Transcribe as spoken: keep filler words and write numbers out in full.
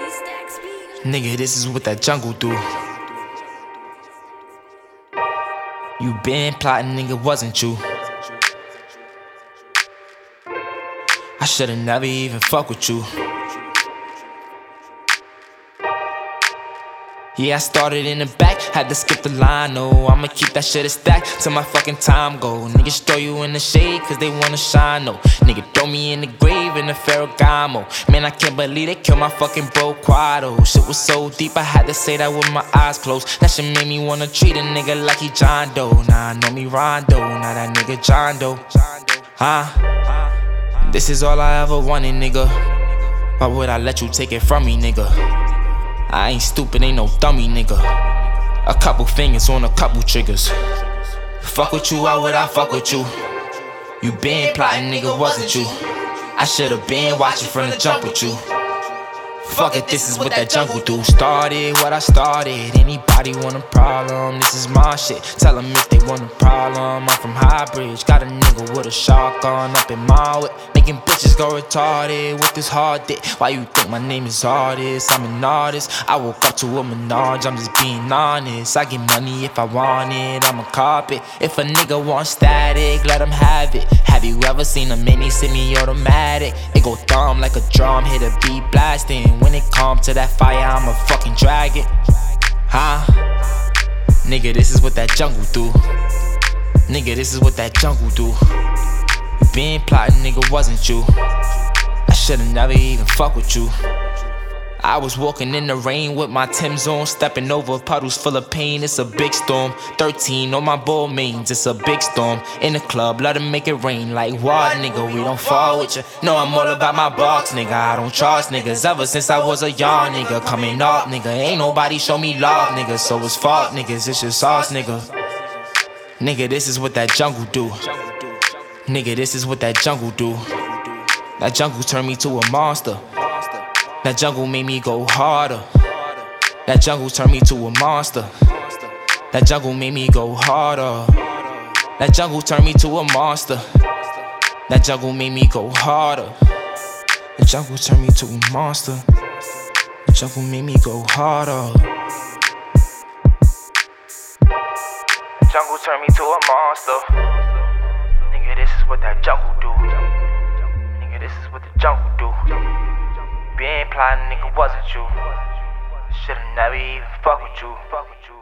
Nigga, this is what that jungle do. You been plotting, nigga, wasn't you? I should've never even fuck with you. Yeah, I started in the back, had to skip the line, no. I'ma keep that shit a stack till my fucking time go. Niggas throw you in the shade cause they wanna shine, no. Nigga throw me in the grave in the Ferragamo. Man, I can't believe they killed my fucking bro Quado. Shit was so deep, I had to say that with my eyes closed. That shit made me wanna treat a nigga like he John Doe. Nah, I know me Rondo, nah, that nigga John Doe. Huh? This is all I ever wanted, nigga. Why would I let you take it from me, nigga? I ain't stupid, ain't no dummy, nigga. A couple fingers on a couple triggers. Fuck with you, why would I fuck with you? You been plotting, nigga, wasn't you? I should've been watching from the jump with you. Fuck it, this is what that jungle do. Started what I started. Anybody want a problem? This is my shit. Tell them if they want a problem. I'm from Highbridge. Got a nigga with a shotgun up in my whip. Making bitches go retarded with this hard dick. Why you think my name is artist? I'm an artist. I woke up to a Minaj, I'm just being honest. I get money if I want it, I'm a carpet. If a nigga want static, let him have it. Have you ever seen a mini semi-automatic? It go thumb like a drum, hit a beat blasting. When it come to that fire, I'ma fucking drag it. Huh? Nigga, this is what that jungle do. Nigga, this is what that jungle do. You been plotting, nigga, wasn't you? I should've never even fuck with you. I was walking in the rain with my Tim's on, stepping over puddles full of pain. It's a big storm. thirteen on my ball mains. It's a big storm. In the club, let them make it rain. Like what, nigga? We don't fall with ya. No, I'm all about my box, nigga. I don't trust niggas. Ever since I was a young nigga, coming up, nigga. Ain't nobody show me love, nigga. So it's fault, niggas. It's just us, nigga. Nigga, this is what that jungle do. Nigga, this is what that jungle do. That jungle turned me to a monster. That jungle made me go harder. That jungle turned me to a monster. That jungle made me go harder. That jungle turned me to a monster. That jungle made me go harder. The jungle turned me to a monster. The jungle made me go harder. The jungle turned me to a monster. Nigga, this is what that jungle do. Nigga, this is what the jungle do. Been plotting, nigga, wasn't you? Should've never even fuck with you. Fuck with you.